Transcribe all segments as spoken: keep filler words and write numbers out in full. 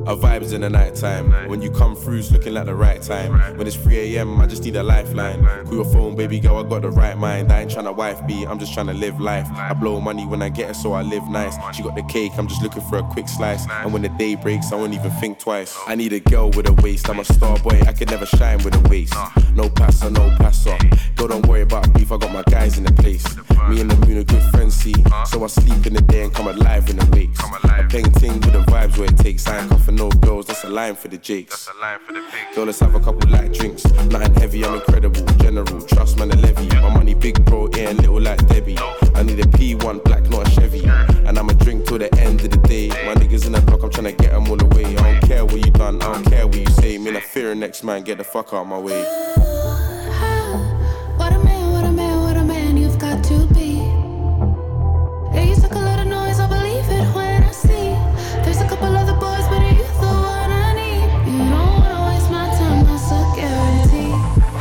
Our vibes in the night time. When you come through, it's looking like the right time. When it's three a.m, I just need a lifeline. Call your phone, baby girl, I got the right mind. I ain't tryna wife beat, I'm just tryna live life. I blow money when I get it, so I live nice. She got the cake, I'm just looking for a quick slice. And when the day breaks, I won't even think twice. I need a girl with a waist, I'm a star boy, I could never shine with a waist. No passer, no passer. Girl, don't worry about beef, I got my guys in the place. Me and the moon are good friends, see. So I sleep in the day and come alive in the wakes. A plain ting with the vibes where it takes. I ain't cuffing no girls, that's a line for the jakes. Girl, let's have a couple light drinks. Nothing heavy, I'm incredible. General, trust man, a levy. My money big, bro, ain't little like Debbie. I need a P one black, not a Chevy. And I'ma drink till the end of the day. My niggas in the block, I'm tryna get them all away. I don't care what you done, I don't care what you say. Me, I fear next man, get the fuck out my way. What a man, what a man, what a man you've got to be. Yeah, you took a lot of noise, I believe it when I see. There's a couple other boys, but you're the one I need. You don't wanna waste my time, that's a guarantee.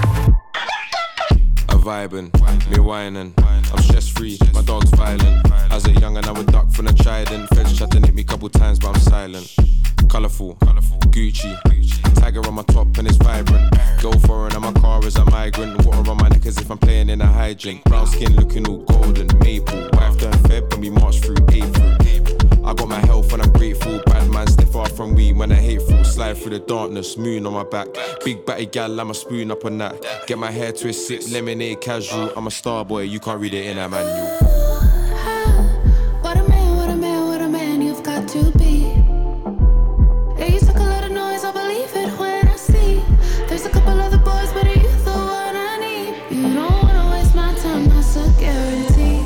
I'm vibing, me whining. I'm stress free, my dog's violent. As a young and I would duck from the trident. Feds tried to nick me couple times, but I'm silent. Colourful, Gucci. Tiger on my top and it's vibrant. Go foreign and my car is a migrant. Water on my neck as if I'm playing in a hydrant. Brown skin looking all golden, maple. Wife turned Feb and we march through April. I got my health and I'm grateful. Bad man stay far from we when I hateful. Slide through the darkness, moon on my back. Big batty gal, I'm a spoon up on that. Get my hair twist, sip lemonade casual. I'm a star boy, you can't read it in a manual. What a man, what a man, what a man you've got to be. Yeah, you took a lot of noise, I believe it when I see. There's a couple other boys, but you're the one I need. You don't wanna waste my time, that's a guarantee.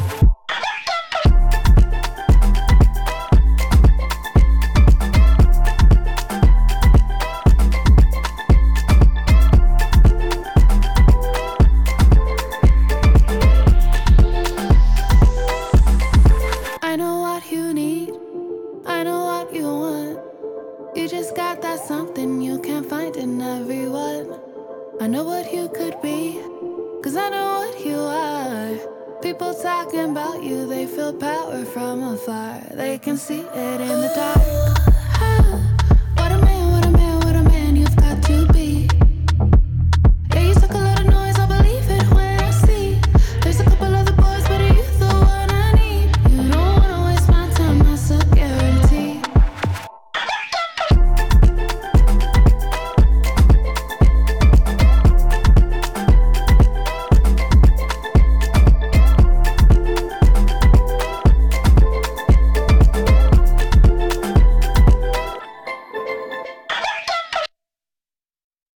I know what you need, I know what you want. You just got that something you can't find in everyone. I know what you could be, cause I know what you are. People talking about you, they feel power from afar. They can see it in the dark.